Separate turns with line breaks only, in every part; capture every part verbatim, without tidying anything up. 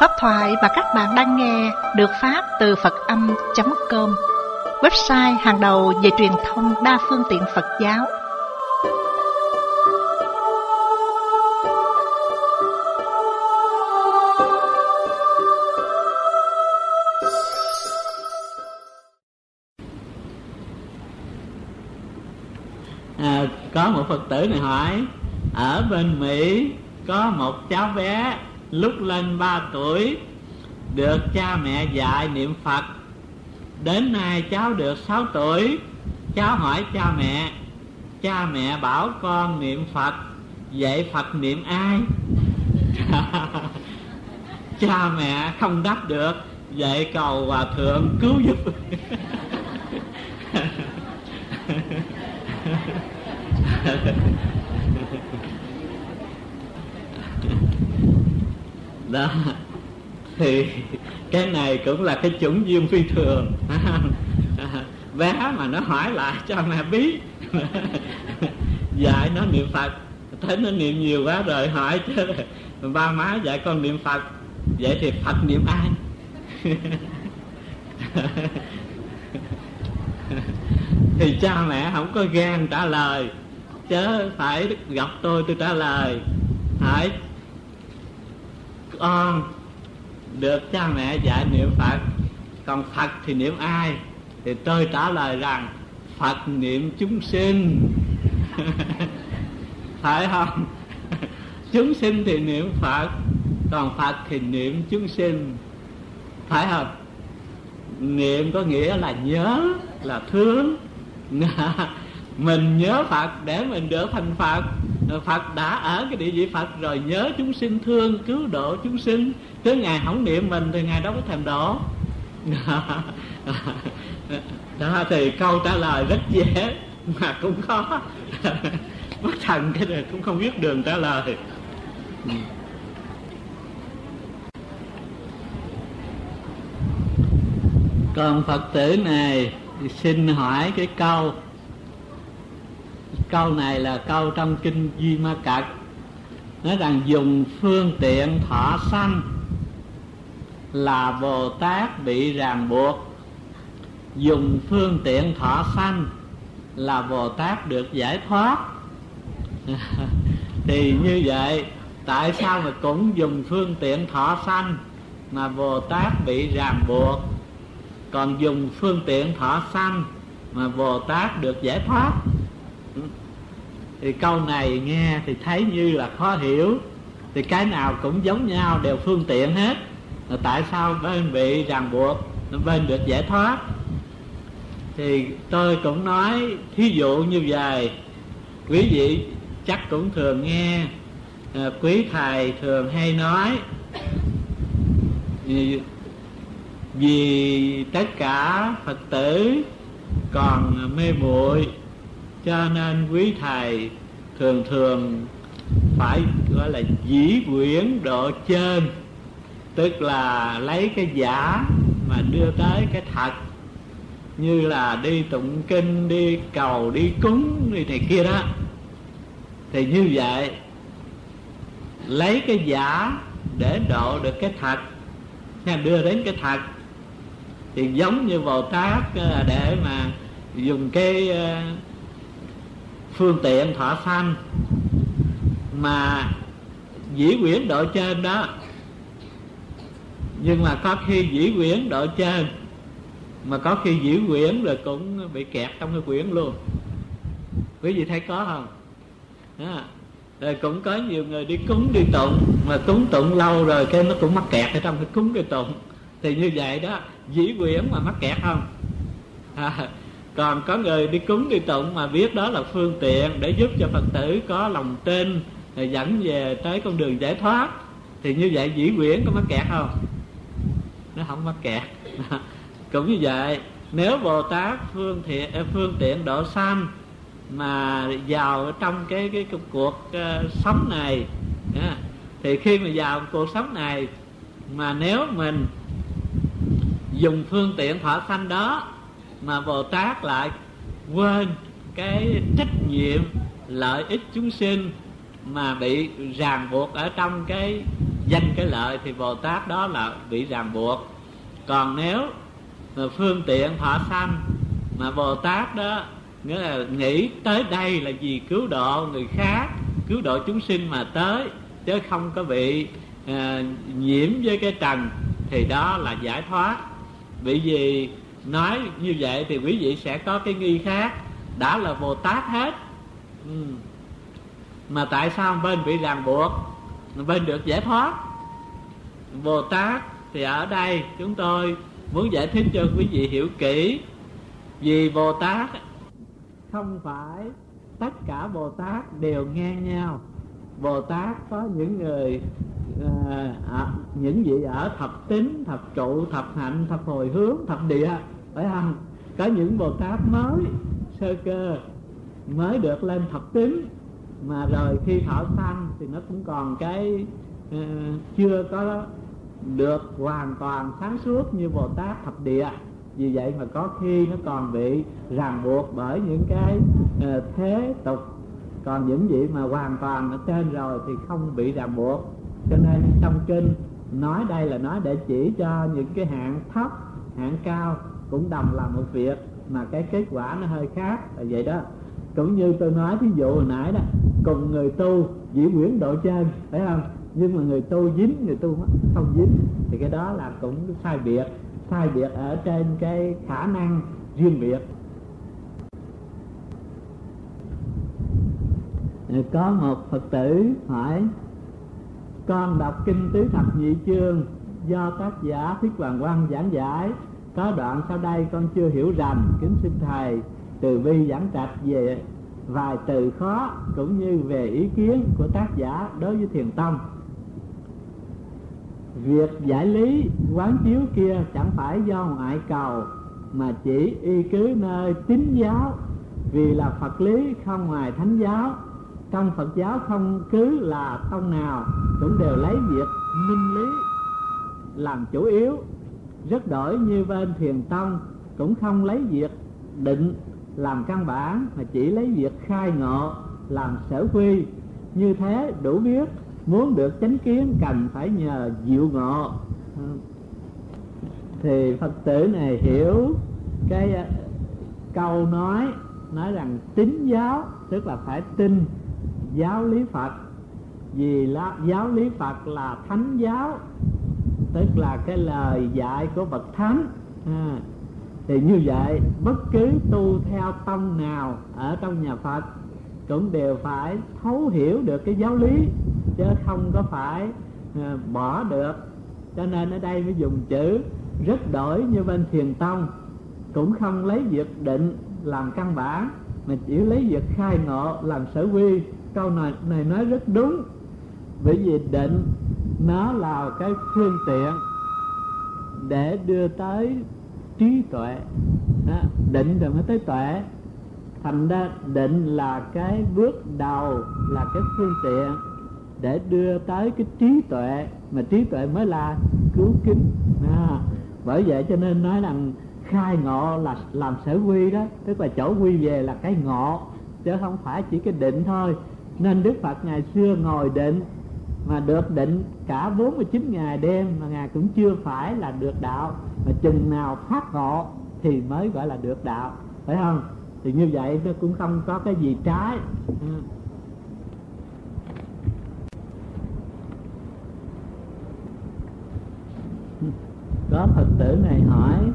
Pháp thoại mà các bạn đang nghe được phát từ Phật Âm chấm com, website hàng đầu về truyền thông đa phương tiện Phật giáo.
À, có một Phật tử này hỏi, ở bên Mỹ có một cháu bé lúc lên ba tuổi được cha mẹ dạy niệm Phật. Đến nay cháu được sáu tuổi. Cháu hỏi cha mẹ, cha mẹ bảo con niệm Phật, vậy Phật niệm ai? Cha mẹ không đáp được, vậy cầu Hòa Thượng cứu giúp. Đó thì cái này cũng là cái chủng duyên phi thường. Bé mà nó hỏi lại cho mẹ biết, dạy nó niệm Phật, thấy nó niệm nhiều quá rồi hỏi chứ ba má dạy con niệm Phật, vậy thì Phật niệm ai? Thì cha mẹ không có gan trả lời, chứ phải gặp tôi tôi trả lời. Hỏi con được cha mẹ dạy niệm Phật, còn Phật thì niệm ai? Thì tôi trả lời rằng Phật niệm chúng sinh. Phải không? Chúng sinh thì niệm Phật, còn Phật thì niệm chúng sinh. Phải không? Niệm có nghĩa là nhớ, là thương. Mình nhớ Phật để mình được thành Phật. Phật đã ở cái địa vị Phật rồi, nhớ chúng sinh, thương cứu độ chúng sinh. Chứ Ngài không niệm mình thì Ngài đâu có thèm độ. Đó thì câu trả lời rất dễ mà cũng khó. Mất thần cái này cũng không biết đường trả lời. Còn Phật tử này thì xin hỏi cái câu Câu này là câu trong Kinh Duy Ma Cật, nói rằng dùng phương tiện thọ sanh là Bồ Tát bị ràng buộc. Dùng phương tiện thọ sanh là Bồ Tát được giải thoát. Thì như vậy, tại sao mà cũng dùng phương tiện thọ sanh mà Bồ Tát bị ràng buộc, còn dùng phương tiện thọ sanh mà Bồ Tát được giải thoát? Thì câu này nghe thì thấy như là khó hiểu. Thì cái nào cũng giống nhau, đều phương tiện hết. Rồi tại sao bên bị ràng buộc, bên được giải thoát? Thì tôi cũng nói thí dụ như vậy. Quý vị chắc cũng thường nghe, à, quý thầy thường hay nói, vì, vì tất cả Phật tử còn mê muội, cho nên quý thầy thường thường phải gọi là dĩ quyển độ trên, tức là lấy cái giả mà đưa tới cái thật. Như là đi tụng kinh, đi cầu, đi cúng, đi này kia đó. Thì như vậy, lấy cái giả để độ được cái thật, đưa đến cái thật. Thì giống như Bồ Tát để mà dùng cái phương tiện thọ sanh mà dĩ quyển độ trên đó, nhưng mà có khi dĩ quyển độ trên mà có khi dĩ quyển rồi cũng bị kẹt trong cái quyển luôn. Quý vị thấy có không? Đó. Rồi cũng có nhiều người đi cúng đi tụng, mà cúng tụng lâu rồi cái nó cũng mắc kẹt ở trong cái cúng cái tụng. Thì như vậy đó, dĩ quyển mà mắc kẹt không? À, còn có người đi cúng đi tụng mà biết đó là phương tiện để giúp cho Phật tử có lòng tin, rồi dẫn về tới con đường giải thoát. Thì như vậy dĩ quyển có mắc kẹt không? Nó không mắc kẹt. Cũng như vậy, nếu Bồ Tát phương thiện, phương tiện độ sanh mà vào trong cái cái, cái cuộc uh, sống này, yeah, thì khi mà vào cuộc sống này mà nếu mình dùng phương tiện thọ sanh đó mà Bồ Tát lại quên cái trách nhiệm lợi ích chúng sinh mà bị ràng buộc ở trong cái danh cái lợi thì Bồ Tát đó là bị ràng buộc. Còn nếu phương tiện thọ sanh mà Bồ Tát đó nghĩa là nghĩ tới đây là vì cứu độ người khác, cứu độ chúng sinh mà tới, chứ không có bị à, nhiễm với cái trần, thì đó là giải thoát. Bởi vì nói như vậy thì quý vị sẽ có cái nghi khác, đã là Bồ Tát hết ừ. mà tại sao bên bị ràng buộc, bên được giải thoát? Bồ Tát thì ở đây chúng tôi muốn giải thích cho quý vị hiểu kỹ. Vì Bồ Tát không phải tất cả Bồ Tát đều ngang nhau. Bồ Tát có những người à, à, những vị ở thập tính, thập trụ, thập hạnh, thập hồi hướng, thập địa, phải không? Có những Bồ Tát mới sơ cơ, mới được lên thập tính, mà rồi khi thọ sanh thì nó cũng còn cái uh, chưa có được hoàn toàn sáng suốt như Bồ Tát thập địa. Vì vậy mà có khi nó còn bị ràng buộc bởi những cái uh, thế tục. Còn những vị mà hoàn toàn ở trên rồi thì không bị ràng buộc. Cho nên trong kinh nói đây là nói để chỉ cho những cái hạng thấp, hạng cao cũng đồng là một việc, mà cái kết quả nó hơi khác là vậy đó. Cũng như tôi nói ví dụ hồi nãy đó, cùng người tu dĩ quyển độ trên, phải không? Nhưng mà người tu dính, người tu không dính, thì cái đó là cũng sai biệt. Sai biệt ở trên cái khả năng riêng biệt. Có một Phật tử hỏi: con đọc kinh Tứ Thập Nhị Chương do tác giả Thích Hoàng Quang giảng giải, có đoạn sau đây con chưa hiểu rành, kính xin thầy từ bi giảng trạch về vài từ khó, cũng như về ý kiến của tác giả đối với Thiền Tông. Việc giải lý quán chiếu kia chẳng phải do ngoại cầu, mà chỉ y cứ nơi tín giáo, vì là Phật lý không ngoài thánh giáo. Trong Phật giáo không cứ là tông nào cũng đều lấy việc minh lý làm chủ yếu. Rất đổi như bên Thiền Tông cũng không lấy việc định làm căn bản, mà chỉ lấy việc khai ngộ làm sở quy. Như thế đủ biết, muốn được chánh kiến cần phải nhờ diệu ngộ. Thì Phật tử này hiểu cái câu nói nói rằng tín giáo tức là phải tin giáo lý Phật, vì là giáo lý Phật là thánh giáo, tức là cái lời dạy của bậc thánh. À, thì như vậy bất cứ tu theo tông nào ở trong nhà Phật cũng đều phải thấu hiểu được cái giáo lý, chứ không có phải à, bỏ được. Cho nên ở đây mới dùng chữ rất đổi như bên Thiền Tông, cũng không lấy việc định làm căn bản, mà chỉ lấy việc khai ngộ làm sở quy. Câu này, này nói rất đúng, bởi vì định nó là cái phương tiện để đưa tới trí tuệ. Đó, định rồi mới tới tuệ. Thành ra định là cái bước đầu, là cái phương tiện để đưa tới cái trí tuệ, mà trí tuệ mới là cứu kính. Đó, bởi vậy cho nên nói rằng khai ngộ là làm sở quy đó, tức là chỗ quy về là cái ngộ, chứ không phải chỉ cái định thôi. Nên Đức Phật ngày xưa ngồi định mà được định cả bốn mươi chín ngày đêm mà Ngài cũng chưa phải là được đạo, mà chừng nào phát ngộ thì mới gọi là được đạo, phải không? Thì như vậy nó cũng không có cái gì trái. Có Phật tử này hỏi: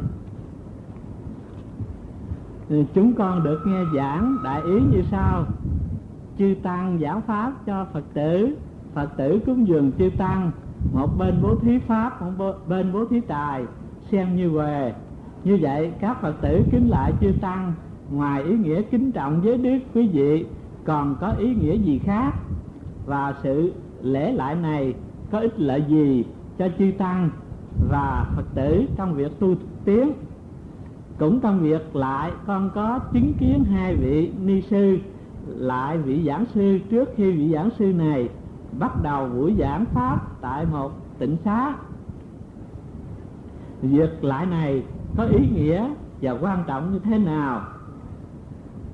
chúng con được nghe giảng đại ý như sau: chư tăng giảng pháp cho Phật tử, Phật tử cúng dường chư tăng, một bên bố thí pháp, một bên bố thí tài, xem như huề. Như vậy các Phật tử kính lại chư tăng, ngoài ý nghĩa kính trọng với đức quý vị, còn có ý nghĩa gì khác? Và sự lễ lại này có ích lợi gì cho chư tăng và Phật tử trong việc tu tiến? Cũng trong việc lại con có chứng kiến hai vị ni sư lại vị giảng sư trước khi vị giảng sư này bắt đầu buổi giảng pháp tại một tịnh xá. Việc lại này có ý nghĩa và quan trọng như thế nào?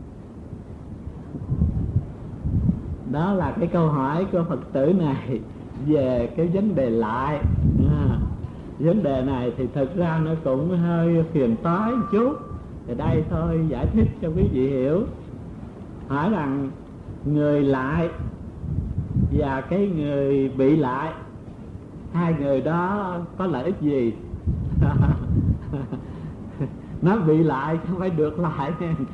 Đó là cái câu hỏi của Phật tử này. về cái vấn đề lại. À, vấn đề này thì thực ra nó cũng hơi phiền toái một chút, thì đây thôi giải thích cho quý vị hiểu. Hỏi rằng người lại và cái người bị lại, hai người đó có lợi ích gì? Nó bị lại không phải được lại.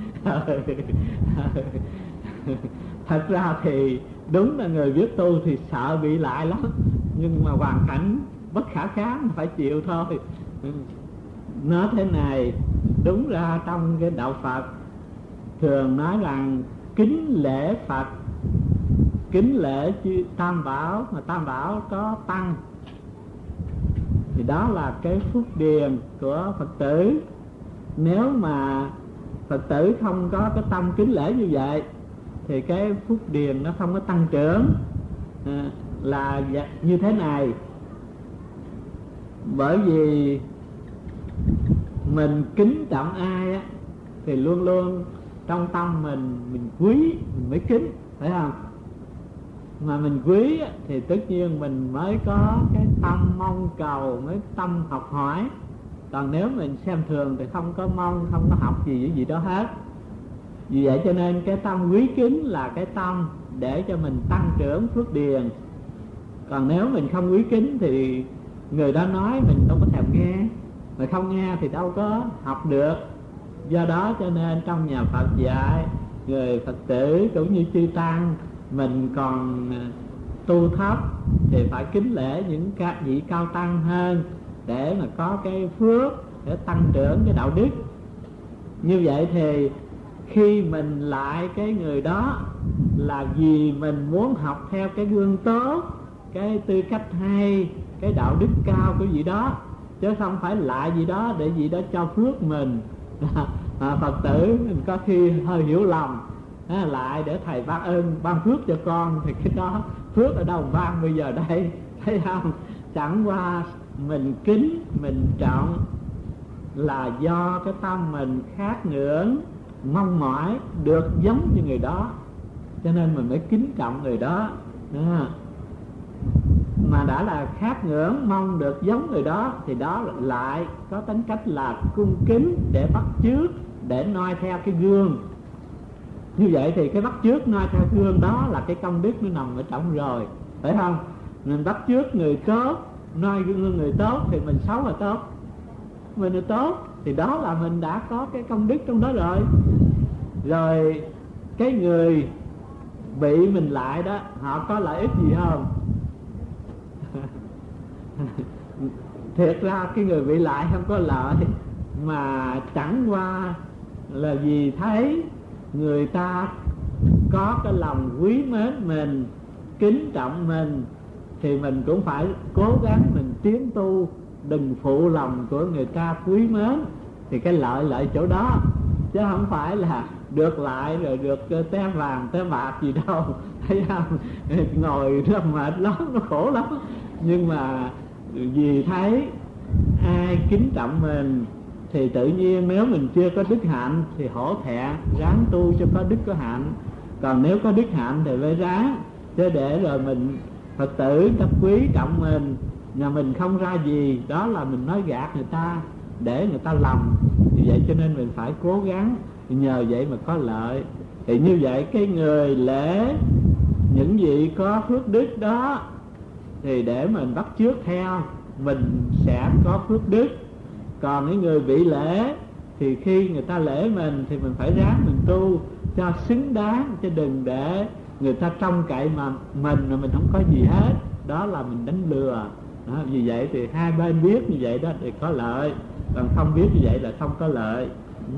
Thật ra thì đúng là người biết tu thì sợ bị lại lắm, nhưng mà hoàn cảnh bất khả kháng phải chịu thôi. Nói thế này, đúng ra trong cái đạo Phật thường nói rằng kính lễ Phật, kính lễ chư Tam Bảo, mà Tam Bảo có tăng, thì đó là cái phúc điền của Phật tử. Nếu mà Phật tử không có cái tâm kính lễ như vậy thì cái phúc điền nó không có tăng trưởng. À, là như thế này, bởi vì mình kính trọng ai á, thì luôn luôn trong tâm mình mình quý mình mới kính, phải không? Mà mình quý á, thì tất nhiên mình mới có cái tâm mong cầu, mới tâm học hỏi. Còn nếu mình xem thường thì không có mong, không có học gì với gì đó hết. Vì vậy cho nên cái tâm quý kính là cái tâm để cho mình tăng trưởng phước điền. Còn nếu mình không quý kính thì người đó nói mình đâu có thèm nghe, mà không nghe thì đâu có học được. Do đó cho nên trong nhà Phật dạy người Phật tử cũng như chư tăng, mình còn tu thấp thì phải kính lễ những vị cao tăng hơn, để mà có cái phước để tăng trưởng cái đạo đức. Như vậy thì khi mình lại cái người đó là vì mình muốn học theo cái gương tốt, cái tư cách hay, cái đạo đức cao của vị đó, chứ không phải lại gì đó để vị đó cho phước mình. À, Phật tử mình có khi hơi hiểu lầm, à, lại để thầy ban ơn ban phước cho con, thì cái đó phước ở đâu ban bây giờ đây, thấy không? Chẳng qua mình kính, mình trọng là do cái tâm mình khát ngưỡng, mong mỏi được giống như người đó, cho nên mình mới kính trọng người đó. À, mà đã là khát ngưỡng mong được giống người đó thì đó lại có tính cách là cung kính, để bắt chước, để noi theo cái gương. Như vậy thì cái bắt chước noi theo gương đó là cái công đức nó nằm ở trong rồi, phải không? Mình bắt chước người tốt, noi gương người tốt thì mình xấu là tốt, mình là tốt thì đó là mình đã có cái công đức trong đó rồi. Rồi cái người bị mình lại đó, họ có lợi ích gì không? Thiệt ra cái người bị lại không có lợi, mà chẳng qua là vì thấy người ta có cái lòng quý mến mình, kính trọng mình, thì mình cũng phải cố gắng mình tiến tu, đừng phụ lòng của người ta quý mến. Thì cái lợi lợi chỗ đó, chứ không phải là được lại rồi được té vàng té bạc gì đâu, thấy không? Ngồi nó mệt lắm, nó khổ lắm. Nhưng mà vì thấy ai kính trọng mình thì tự nhiên nếu mình chưa có đức hạnh thì hổ thẹn ráng tu cho có đức có hạnh. Còn nếu có đức hạnh thì phải ráng, chứ để rồi mình Phật tử ta quý trọng mình mà mình không ra gì, đó là mình nói gạt người ta để người ta lầm. Vì vậy cho nên mình phải cố gắng, nhờ vậy mà có lợi. Thì như vậy cái người lễ những vị có phước đức đó thì để mình bắt chước theo, mình sẽ có phước đức. Còn những người bị lễ thì khi người ta lễ mình thì mình phải ráng mình tu cho xứng đáng, chứ đừng để người ta trông cậy mà mình mà mình không có gì hết, đó là mình đánh lừa. Đó, vì vậy thì hai bên biết như vậy đó thì có lợi, còn không biết như vậy là không có lợi. Ừ.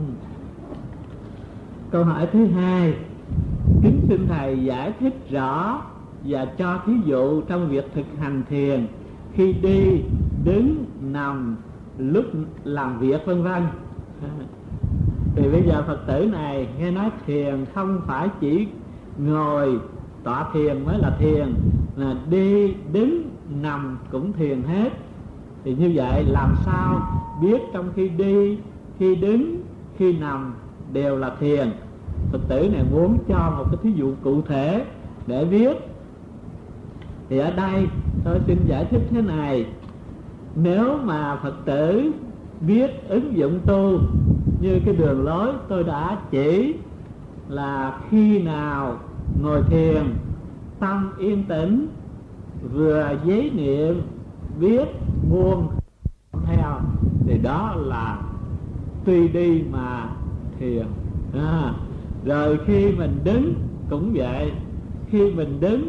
Câu hỏi thứ hai, kính xin thầy giải thích rõ và cho thí dụ trong việc thực hành thiền khi đi, đứng, nằm, lúc làm việc vân vân. Thì bây giờ Phật tử này nghe nói thiền không phải chỉ ngồi tọa thiền mới là thiền, là đi, đứng, nằm cũng thiền hết. Thì như vậy làm sao biết trong khi đi, khi đứng, khi nằm đều là thiền? Phật tử này muốn cho một cái thí dụ cụ thể để biết. Thì ở đây tôi xin giải thích thế này. Nếu mà Phật tử biết ứng dụng tu như cái đường lối tôi đã chỉ, là khi nào ngồi thiền tâm yên tĩnh, vừa giấy niệm biết buông theo, thì đó là tuy đi mà thiền. À, rồi khi mình đứng cũng vậy, khi mình đứng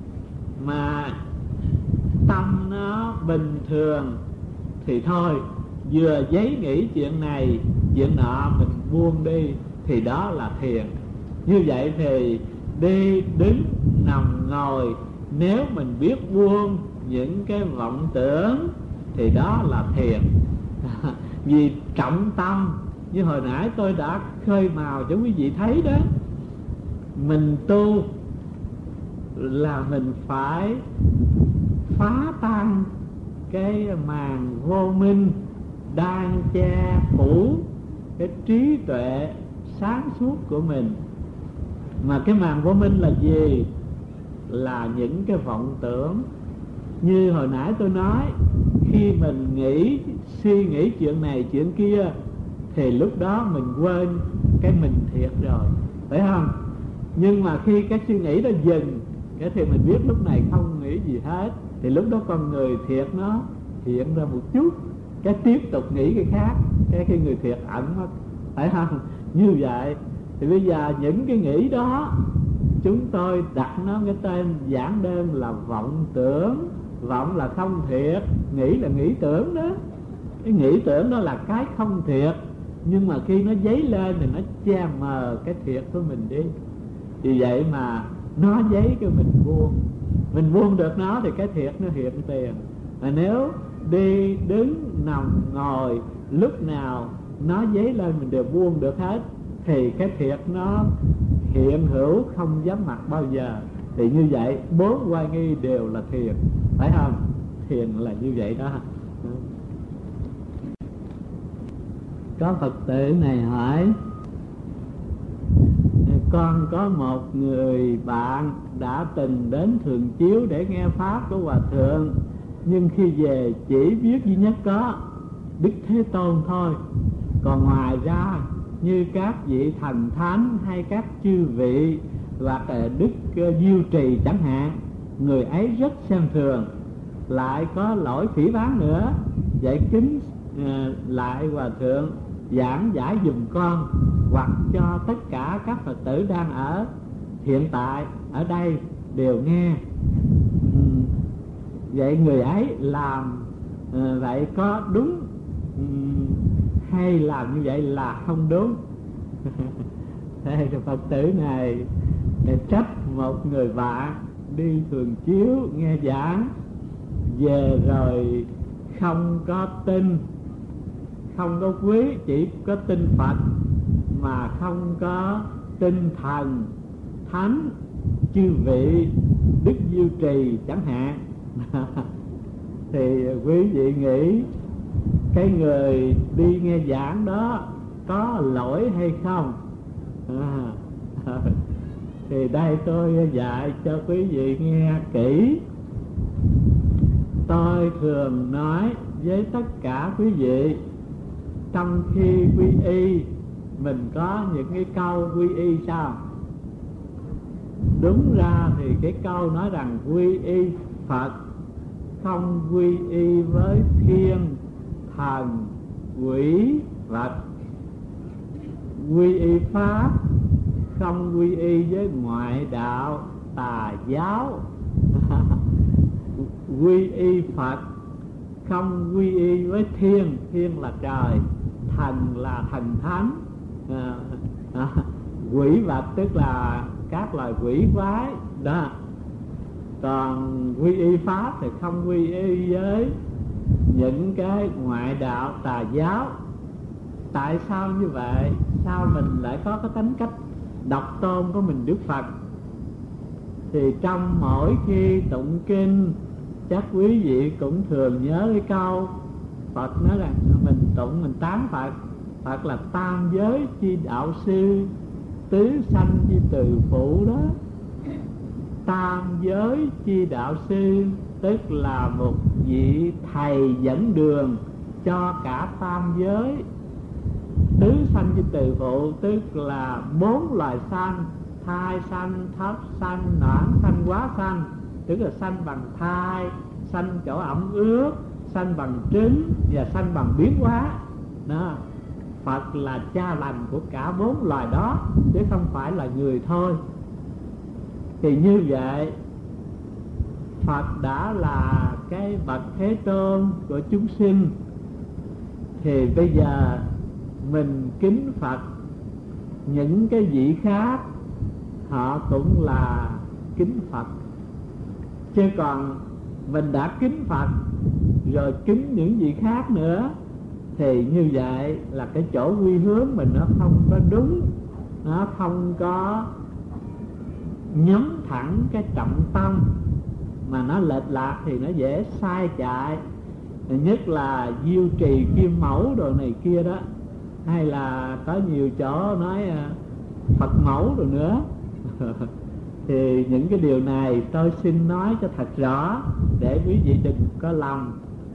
mà tâm nó bình thường thì thôi, vừa giấy nghĩ chuyện này chuyện nọ mình buông đi, thì đó là thiền. Như vậy thì đi đứng nằm ngồi, nếu mình biết buông những cái vọng tưởng thì đó là thiền. Vì trọng tâm như hồi nãy tôi đã khơi mào cho quý vị thấy đó, mình tu là mình phải phá tan cái màn vô minh đang che phủ cái trí tuệ sáng suốt của mình. Mà cái màn vô minh là gì? Là những cái vọng tưởng. Như hồi nãy tôi nói, khi mình nghĩ, suy nghĩ chuyện này chuyện kia, thì lúc đó mình quên cái mình thiệt rồi, phải không? Nhưng mà khi cái suy nghĩ đó dừng, cái thì mình biết lúc này không nghĩ gì hết, thì lúc đó con người thiệt nó hiện ra một chút, cái tiếp tục nghĩ cái khác, cái cái người thiệt ẩn mất, phải không? Như vậy thì bây giờ những cái nghĩ đó chúng tôi đặt nó cái tên giản đơn là vọng tưởng. Vọng là không thiệt, nghĩ là nghĩ tưởng đó. Cái nghĩ tưởng đó là cái không thiệt, nhưng mà khi nó dấy lên thì nó che mờ cái thiệt của mình đi. Vì vậy mà nó dấy cái mình buông, mình buông được nó thì cái thiệt nó hiện tiền. Mà nếu đi đứng nằm ngồi, lúc nào nó dấy lên mình đều buông được hết, thì cái thiệt nó hiện hữu không dám mặt bao giờ. Thì như vậy bốn oai nghi đều là thiền, phải không? Thiền là như vậy đó. Có Phật tử này hỏi, con có một người bạn đã từng đến Thường Chiếu để nghe pháp của Hòa Thượng, nhưng khi về chỉ biết duy nhất có Đức Thế Tôn thôi. Còn ngoài ra như các vị thần thánh hay các chư vị hoặc Đức Diêu Trì chẳng hạn, người ấy rất xem thường, lại có lỗi phỉ báng nữa. Vậy kính uh, lại Hòa Thượng giảng giải dùm con, hoặc cho tất cả các Phật tử đang ở hiện tại ở đây đều nghe. uhm, Vậy người ấy làm uh, vậy có đúng um, hay làm như vậy là không đúng? Thế thì Phật tử này để trách một người bạn đi Thường Chiếu nghe giảng, về rồi không có tin, không có quý, chỉ có tin Phật mà không có tin thần thánh chư vị Đức Diêu Trì chẳng hạn. Thì quý vị nghĩ cái người đi nghe giảng đó có lỗi hay không? À, thì đây tôi dạy cho quý vị nghe kỹ. Tôi thường nói với tất cả quý vị, trong khi quy y mình có những cái câu quy y sao? Đúng ra thì cái câu nói rằng quy y Phật, không quy y với thiên thần quỷ vật. Quy y Pháp, không quy y với ngoại đạo tà giáo. Quy y Phật, không quy y với thiên, thiên là trời, thần là thần thánh, à, à, quỷ vật tức là các loài quỷ quái đó. Còn quy y Pháp thì không quy y với những cái ngoại đạo tà giáo. Tại sao như vậy? Sao mình lại có cái tính cách độc tôn của mình Đức Phật? Thì trong mỗi khi tụng kinh, chắc quý vị cũng thường nhớ cái câu Phật nói rằng mình tụng mình tán Phật, Phật là tam giới chi đạo sư, tứ sanh chi từ phụ đó. tam giới chi đạo sư, tức là một vị thầy dẫn đường cho cả tam giới. Tứ sanh chi từ phụ, tức là bốn loài sanh: thai sanh, thấp sanh, noãn sanh, hóa sanh. Tức là sanh bằng thai, sanh chỗ ẩm ướt, sanh bằng trứng và sanh bằng biến hóa đó. Phật là cha lành của cả bốn loài đó, chứ không phải là người thôi. Thì như vậy, Phật đã là cái bậc Thế Tôn của chúng sinh, thì bây giờ mình kính Phật. Những cái vị khác họ cũng là kính Phật, chứ còn mình đã kính Phật rồi kính những vị khác nữa, thì như vậy là cái chỗ quy hướng mình nó không có đúng, nó không có nhắm thẳng cái trọng tâm, mà nó lệch lạc thì nó dễ sai chạy. Nhất là Diêu Trì, Kim Mẫu đồ này kia đó, hay là có nhiều chỗ nói Phật mẫu rồi nữa. Thì những cái điều này tôi xin nói cho thật rõ, để quý vị đừng có lầm.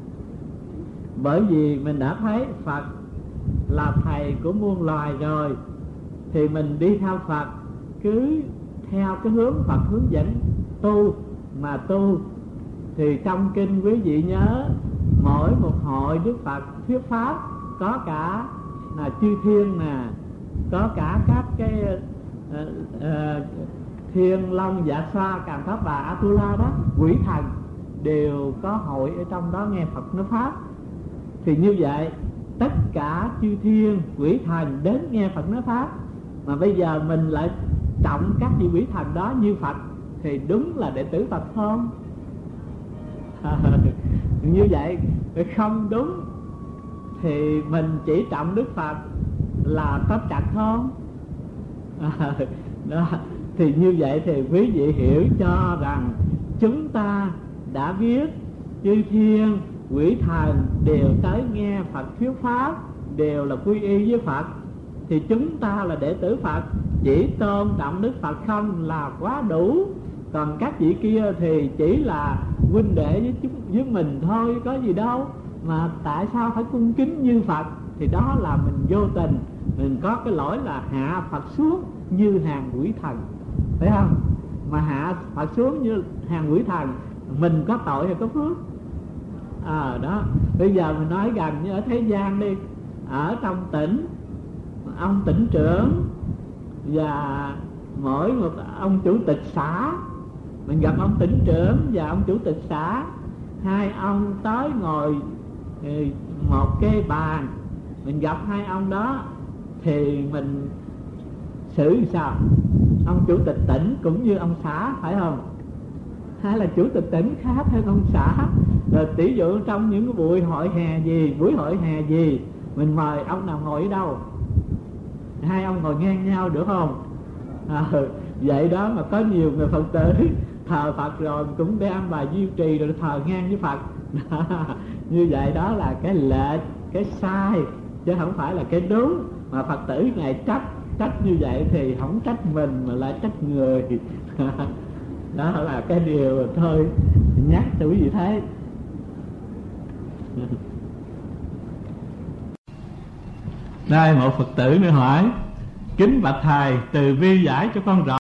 Bởi vì mình đã thấy Phật là thầy của muôn loài rồi, thì mình đi theo Phật, cứ theo cái hướng Phật hướng dẫn tu mà tu. Thì trong kinh quý vị nhớ, mỗi một hội Đức Phật thuyết pháp có cả là chư thiên nè, có cả các cái uh, uh, thiên long, dạ xoa, càn tháp bà, Atula đó, quỷ thần đều có hội ở trong đó nghe Phật nói pháp. Thì như vậy tất cả chư thiên quỷ thần đến nghe Phật nói pháp, mà bây giờ mình lại trọng các vị quỷ thần đó như Phật, thì đúng là đệ tử Phật không? Như vậy không đúng. Thì mình chỉ trọng Đức Phật là có trật không? Đó. Thì như vậy thì quý vị hiểu cho rằng chúng ta đã biết chư thiên quỷ thần đều tới nghe Phật thuyết pháp, đều là quy y với Phật, thì chúng ta là đệ tử Phật, chỉ tôn trọng Đức Phật không là quá đủ. Còn các vị kia thì chỉ là huynh đệ với chúng với mình thôi, có gì đâu. Mà tại sao phải cung kính như Phật? Thì đó là mình vô tình, mình có cái lỗi là hạ Phật xuống như hàng quỷ thần, phải không? Mà hạ Phật xuống như hàng quỷ thần, mình có tội hay có phước? À đó, bây giờ mình nói gần như ở thế gian đi, ở trong tỉnh, ông tỉnh trưởng và mỗi một ông chủ tịch xã, mình gặp ông tỉnh trưởng và ông chủ tịch xã, hai ông tới ngồi một cái bàn, mình gặp hai ông đó thì mình xử sao? Ông chủ tịch tỉnh cũng như ông xã, phải không? Hay là chủ tịch tỉnh khác hơn ông xã? Rồi tỷ dụ trong những cái buổi hội hè gì, buổi hội hè gì, mình mời ông nào ngồi ở đâu, hai ông ngồi ngang nhau được không? À, vậy đó mà có nhiều người Phật tử thờ Phật rồi cũng đem bài Diêu Trì rồi thờ ngang với Phật. Như vậy đó là cái lệch, cái sai, chứ không phải là cái đúng. Mà Phật tử này trách trách như vậy thì không trách mình mà lại trách người. Đó là cái điều thôi nhắc cho quý vị thấy. Đây một Phật tử nữa hỏi: kính bạch thầy, từ bi giải cho con rõ